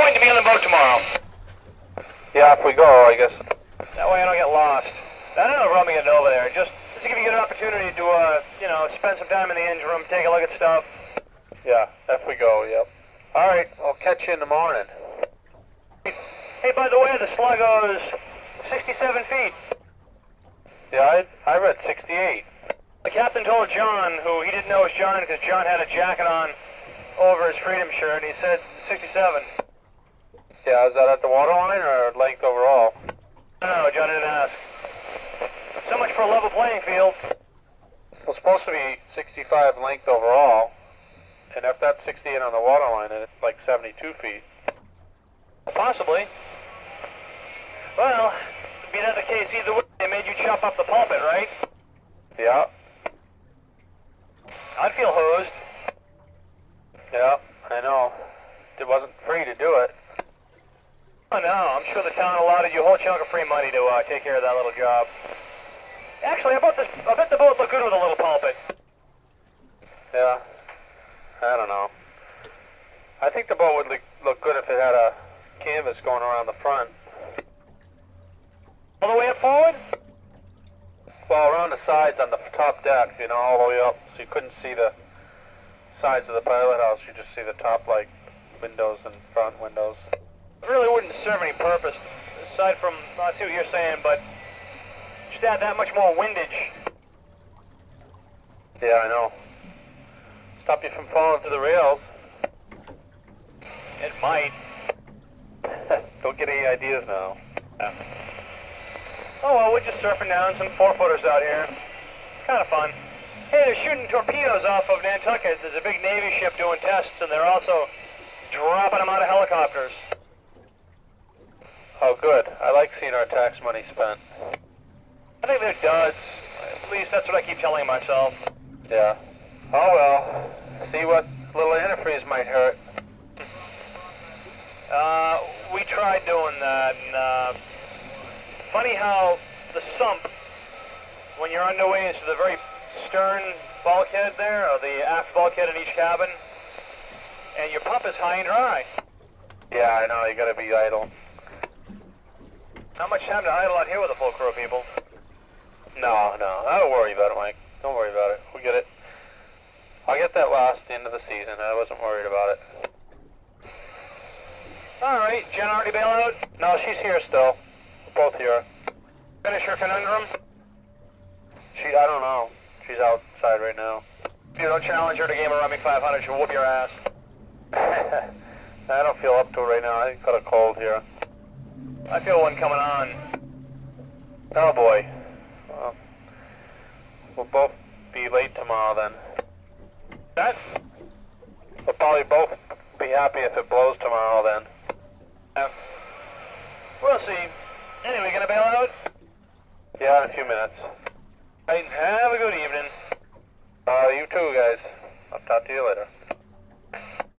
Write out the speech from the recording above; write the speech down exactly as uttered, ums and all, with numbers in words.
like to be on the boat tomorrow. Yeah, if we go, I guess. That way I don't get lost. I don't know if I'm getting over there. Just, just to give you an opportunity to, uh, you know, spend some time in the engine room, take a look at stuff. Yeah, if we go, yep. All right, I'll catch you in the morning. Hey, by the way, the slug goes sixty-seven feet. Yeah, I, I read sixty-eight. The captain told John, who he didn't know was John because John had a jacket on over his Freedom shirt, and he said sixty-seven. Yeah, is that at the waterline or length overall? No, John didn't ask. So much for a level playing field. Well, it's supposed to be sixty-five length overall, and if that's sixty-eight on the waterline, then it's like seventy-two feet. Possibly. Well, be that the case either way, they made you chop up the pulpit, right? Yeah. I'd feel hosed. Yeah, I know. It wasn't free to do it. Oh no, I'm sure the town allotted you a whole chunk of free money to uh, take care of that little job. Actually, I bet, this, I bet the boat looked good with a little pulpit. Yeah. I don't know. I think the boat would look, look good if it had a canvas going around the front. All the way up forward? Well, around the sides on the top deck, you know, all the way up, so you couldn't see the sides of the pilot house. You just see the top, like, windows and front windows. It really wouldn't serve any purpose, aside from, I see what you're saying, but just add that much more windage. Yeah, I know. Stop you from falling through the rails. It might. Don't get any ideas now. Yeah. Oh well, we're just surfing down some four-footers out here. Kind of fun. Hey, they're shooting torpedoes off of Nantucket. There's a big Navy ship doing tests, and they're also dropping them out of helicopters. Oh, good. I like seeing our tax money spent. I think they're duds. At least that's what I keep telling myself. Yeah. Oh, well. See what little antifreeze might hurt. Uh, we tried doing that, and, uh, funny how the sump, when you're underway into the very stern bulkhead there, or the aft bulkhead in each cabin, and your pump is high and dry. Yeah, I know. You gotta be idle. Not much time to idle out here with a full crew of people. No, no. Don't worry about it, Mike. Don't worry about it. We'll get it. I'll get that last end of the season. I wasn't worried about it. All right, Jen already bail out? No, she's here still. We're both here. Finish her conundrum? She, I don't know. She's outside right now. If you don't challenge her to game of Rummy five hundred, she'll whoop your ass. I don't feel up to it right now. I got a cold here. I feel one coming on. Oh boy. Well, we'll both be late tomorrow then. That? We'll probably both be happy if it blows tomorrow then. Uh, we'll see. Anyway, gonna bail out? Yeah, in a few minutes. Right, have a good evening. Uh, you too, guys. I'll talk to you later.